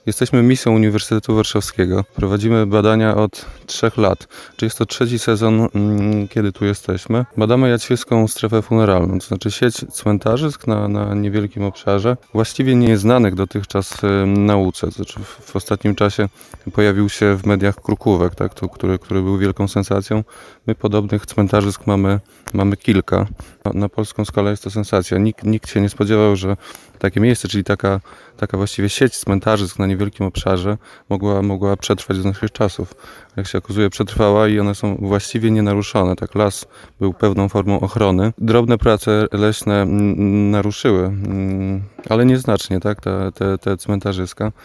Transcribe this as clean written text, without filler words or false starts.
Jesteśmy misją Uniwersytetu Warszawskiego. Prowadzimy badania od 3 lat. Czy jest to 3. sezon, kiedy tu jesteśmy. Badamy jadźwiecką strefę funeralną, to znaczy sieć cmentarzysk na niewielkim obszarze, właściwie nieznanych dotychczas nauce. To znaczy w ostatnim czasie pojawił się w mediach Krukówek, tak, który był wielką sensacją. My podobnych cmentarzysk mamy kilka. Na polską skalę jest to sensacja. Nikt się nie spodziewał, że takie miejsce, czyli taka właściwie sieć cmentarzysk na niewielkim obszarze mogła przetrwać do naszych czasów. Jak się okazuje, przetrwała i one są właściwie nienaruszone. Tak, las był pewną formą ochrony. Drobne prace leśne naruszyły, ale nieznacznie, tak, te cmentarzyska.